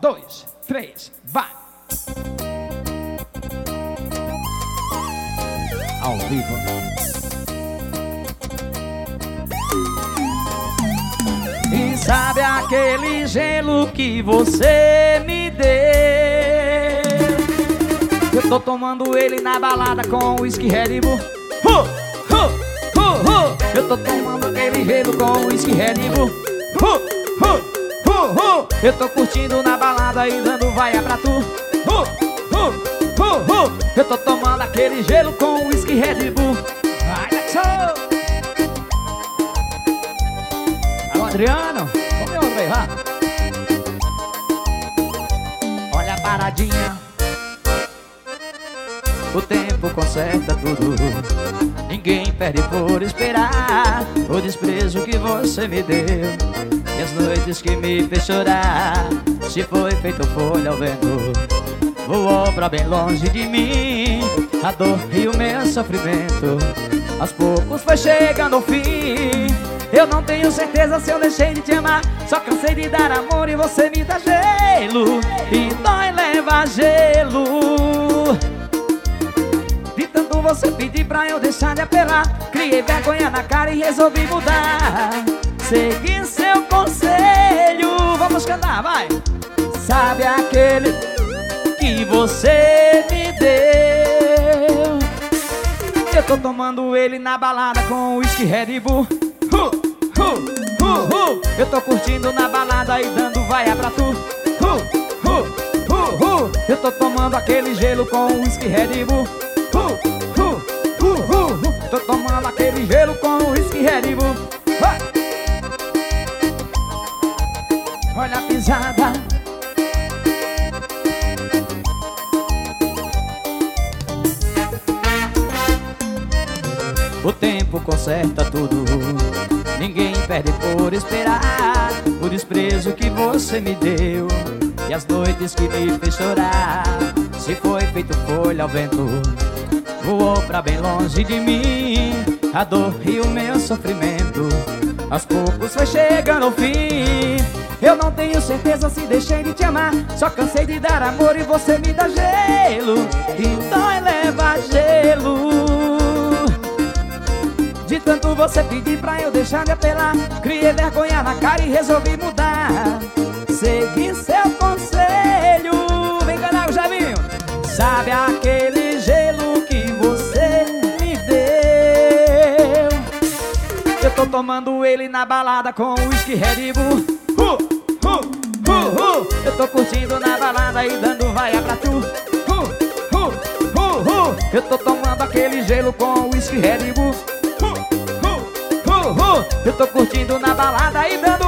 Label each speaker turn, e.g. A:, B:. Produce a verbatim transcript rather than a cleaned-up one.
A: dois, três, vai! Ao vivo. E sabe aquele gelo que você me deu? Eu tô tomando ele na balada com whisky Red Bull. uh, uh, uh, uh. Eu tô tomando aquele gelo com whisky Red Bull. uh, uh, uh, uh. Eu tô curtindo na balada e dando vaia pra tu. uh, uh, uh, uh. Eu tô tomando aquele gelo com whisky Red Bull. Vai, Jackson! Alô, Adriano, vamos ver outro aí, vá. Olha a paradinha. O tempo conserta tudo. Ninguém perde por esperar o desprezo que você me deu e as noites que me fez chorar. Se foi feito folha ao vento, voou pra bem longe de mim. A dor e o meu sofrimento aos poucos foi chegando ao fim. Eu não tenho certeza se eu deixei de te amar, só cansei de dar amor e você me dá gelo. E dói levar gelo. De tanto você pedir pra eu deixar de apelar, criei vergonha na cara e resolvi mudar. Segui seu conselho. Vamos cantar, vai! Sabe aquele que você me deu? Eu tô tomando ele na balada com whisky Red Bull. uh, uh, uh, uh. Eu tô curtindo na balada e dando vaia pra tu. uh, uh, uh, uh. Eu tô tomando aquele gelo com whisky Red Bull. uh, uh, uh, uh. Tô tomando aquele gelo com whisky Red Bull. Vai! Olha a pisada. O tempo conserta tudo. Ninguém perde por esperar o desprezo que você me deu e as noites que me fez chorar. Se foi feito folha ao vento, voou pra bem longe de mim. A dor e o meu sofrimento aos poucos foi chegando ao fim. Eu não tenho certeza se deixei de te amar, só cansei de dar amor e você me dá gelo. E dói levar gelo. De tanto você pedir pra eu deixar de apelar, criei vergonha na cara e resolvi mudar. Segui seu conselho. Vem cantar o Javinho. Sabe aquele gelo que você me deu? Eu tô tomando ele na balada com whisky Red Bull. uh, uh, uh, uh. Eu tô curtindo na balada e dando vaia pra tu. uh, uh, uh, uh. Eu tô tomando aquele gelo com whisky Red Bull. uh, uh, uh, uh. Eu tô curtindo na balada e dando